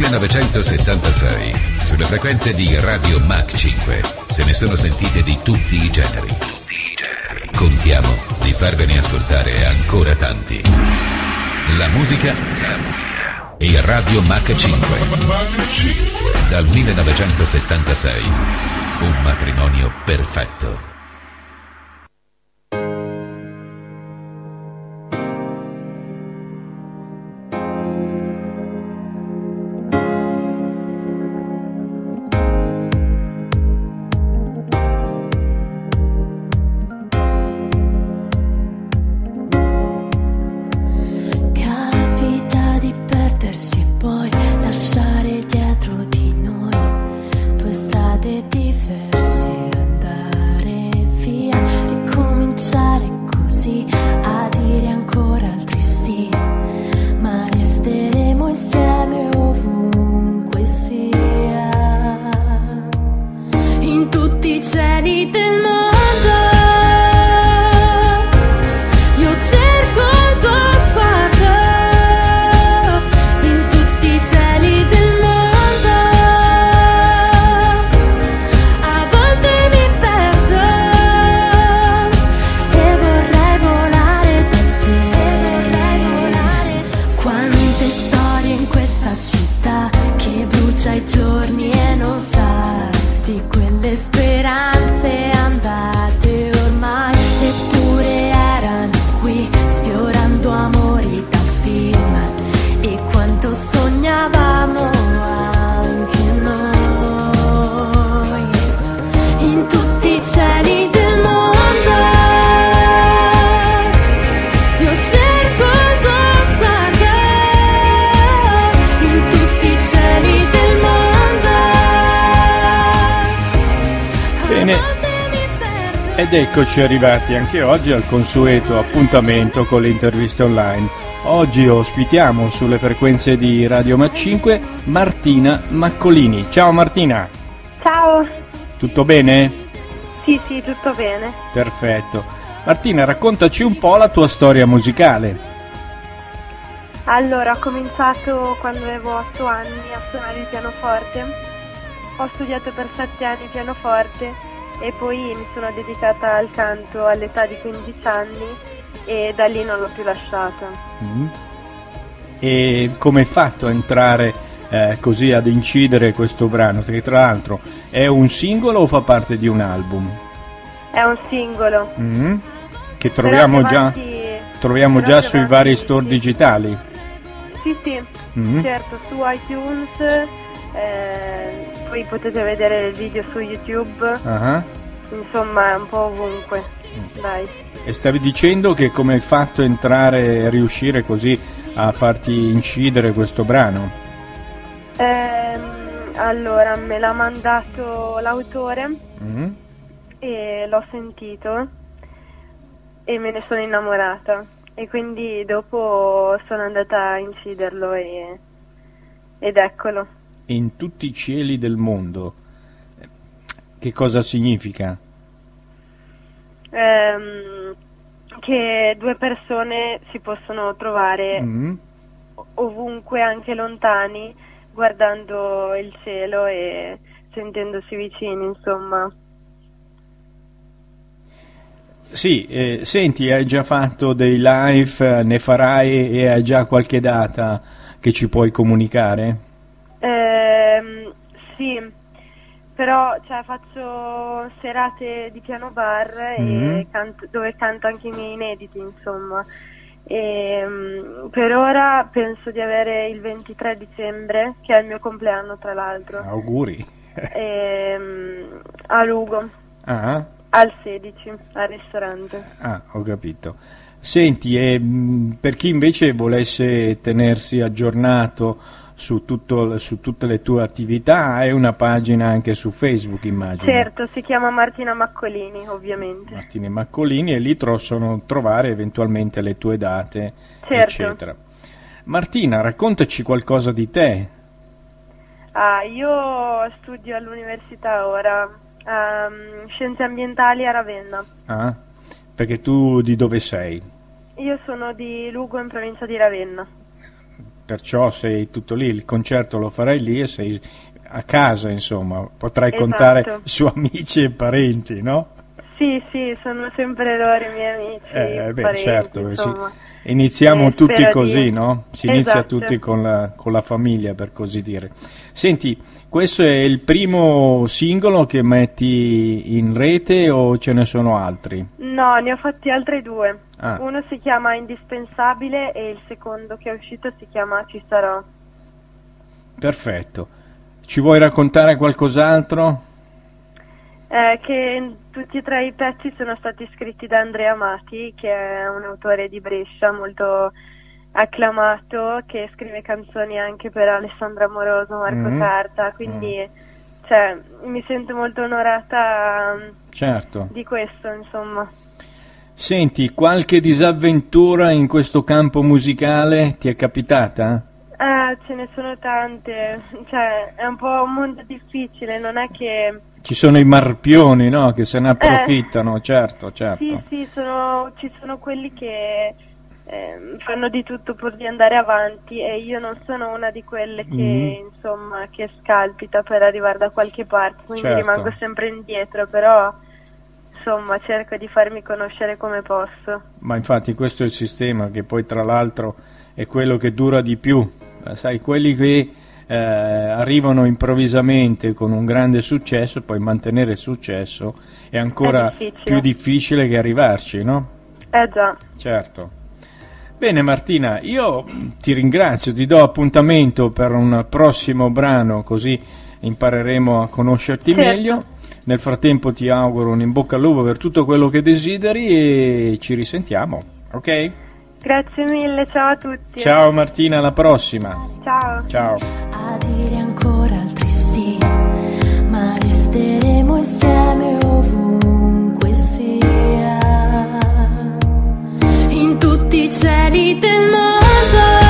1976, sulle frequenze di Radio Mach 5, se ne sono sentite di tutti i generi. Contiamo di farvene ascoltare ancora tanti. La musica e Radio Mach 5. Dal 1976, un matrimonio perfetto. Ed eccoci arrivati anche oggi al consueto appuntamento con le interviste online. Oggi ospitiamo sulle frequenze di Radio Mach 5 Martina Maccolini. Ciao Martina. Ciao. Tutto bene? Sì, tutto bene. Perfetto. Martina, raccontaci un po' la tua storia musicale. Allora, ho cominciato quando avevo 8 anni a suonare il pianoforte. Ho studiato per 7 anni pianoforte e poi mi sono dedicata al canto all'età di 15 anni e da lì non l'ho più lasciata. E come hai fatto a entrare così ad incidere questo brano? Che tra l'altro è un singolo o fa parte di un album? È un singolo. Che troviamo già sui vari store digitali? Sì, certo, su iTunes. Poi potete vedere il video su YouTube, insomma è un po' ovunque. Dai. E stavi dicendo che come hai fatto entrare, riuscire così a farti incidere questo brano? Allora me l'ha mandato l'autore e l'ho sentito e me ne sono innamorata e quindi dopo sono andata a inciderlo ed eccolo. In tutti i cieli del mondo, che cosa significa? Che due persone si possono trovare ovunque, anche lontani, guardando il cielo e sentendosi vicini, insomma. Sì, senti, hai già fatto dei live, ne farai e hai già qualche data che ci puoi comunicare? Sì, però faccio serate di piano bar e dove canto anche i miei inediti, insomma. Per ora penso di avere il 23 dicembre, che è il mio compleanno tra l'altro. Auguri. A Lugo, al 16, al ristorante. Ho capito. Senti, per chi invece volesse tenersi aggiornato su tutte le tue attività, hai una pagina anche su Facebook, immagino. Certo, si chiama Martina Maccolini, ovviamente. Martina Maccolini, e lì possono trovare eventualmente le tue date, certo, eccetera. Martina, raccontaci qualcosa di te. Io studio all'università ora, Scienze Ambientali a Ravenna. Perché tu di dove sei? Io sono di Lugo, in provincia di Ravenna. perciò sei tutto lì, il concerto lo farai lì e sei a casa, insomma, potrai contare su amici e parenti, no? Sì, sono sempre loro i miei amici, parenti, certo, insomma. Iniziamo tutti così, no? Si inizia Esatto. tutti con la famiglia, per così dire. Senti, questo è il primo singolo che metti in rete o ce ne sono altri? No, ne ho fatti altri 2. Ah. Uno si chiama Indispensabile e il secondo che è uscito si chiama Ci sarò. Perfetto. Ci vuoi raccontare qualcos'altro? Che tutti e 3 i pezzi sono stati scritti da Andrea Amati, che è un autore di Brescia molto acclamato, che scrive canzoni anche per Alessandra Moroso, Marco Carta, quindi mi sento molto onorata di questo, insomma. Senti, qualche disavventura in questo campo musicale ti è capitata? Ce ne sono tante, è un po' un mondo difficile, non è che... Ci sono i marpioni, no? Che se ne approfittano, certo. Sì, ci sono quelli che fanno di tutto pur di andare avanti e io non sono una di quelle che, insomma, che scalpita per arrivare da qualche parte, quindi rimango sempre indietro, però... Insomma, cerco di farmi conoscere come posso. Ma infatti questo è il sistema, che poi tra l'altro è quello che dura di più. Sai, quelli che arrivano improvvisamente con un grande successo, poi mantenere il successo è ancora più difficile che arrivarci, no? Già. Certo. Bene Martina, io ti ringrazio, ti do appuntamento per un prossimo brano, così impareremo a conoscerti meglio. Nel frattempo ti auguro un in bocca al lupo per tutto quello che desideri e ci risentiamo, ok? Grazie mille, ciao a tutti. Ciao Martina, alla prossima. Ciao. A dire ancora altri sì, ma resteremo insieme ovunque sia, in tutti i cieli del mondo.